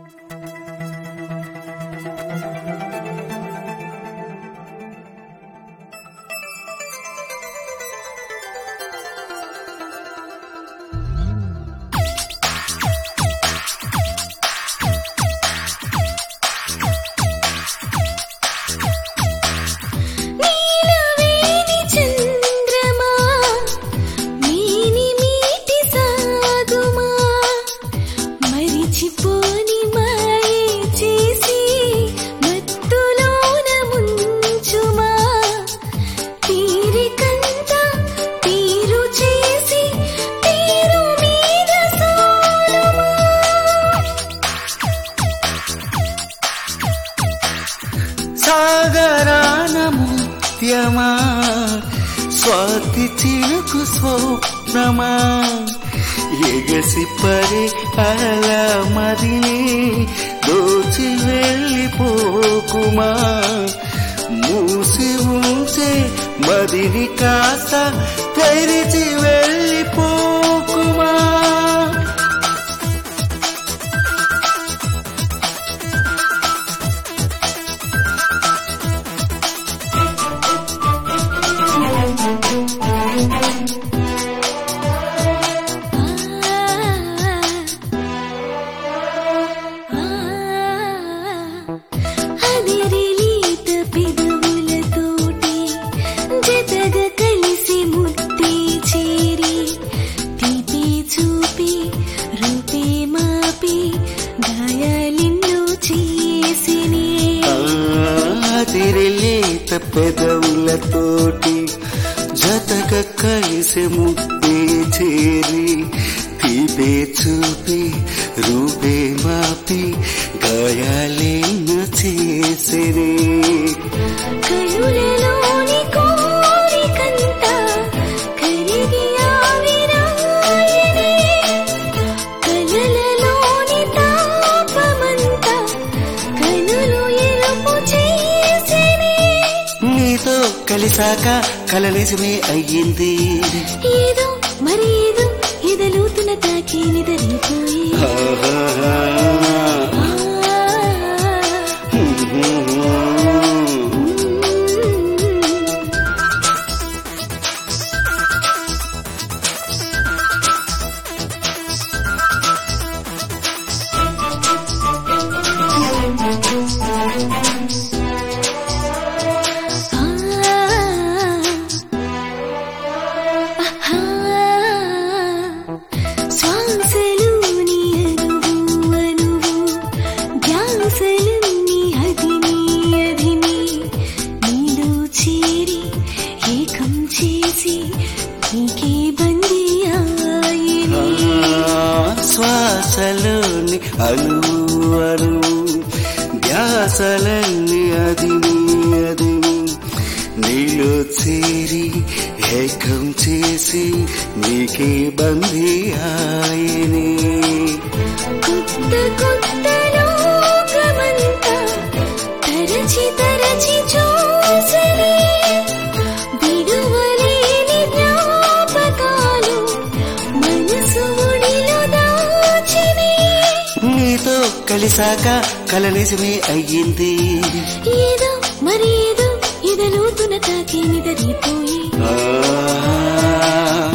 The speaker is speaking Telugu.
సాగరాన ముత్యమా స్వాతి చిలుకు స్వప్నమా ఎగసి పరి అల మదిని దోచి వెళ్ళిపోకుమా మూసి ఉంచే మదిని కాస్త తెరిచి వెళ్ళిపోకుమా తిరిలేత పెదవులతోటి జతగా కలిసి ముద్దే చేరి తీపే చూపి రూపే మాపి గాయాలేను చేసిరే కలిసాక కల నిజమే అయ్యింది ఏదో మరి ఏదో ఎదలోతున తాకి నిదరిపోయి శ్వాసలోని అను ధ్యాసలన్నీ అదిని నీలో చేరి ఏకం చేసి నీకే బందీ ఆయనే కొత్త కొత్త లోకమంతా తరచి తరచి చూసని విడువలేని జ్ఞాపకాలు మనసు ఒడిలో దాచిని నీతో కలిసాక కల నిజమే అయ్యింది ఏదో మరి ఏదో ఎదలోతున తాకి నిదరిపోయి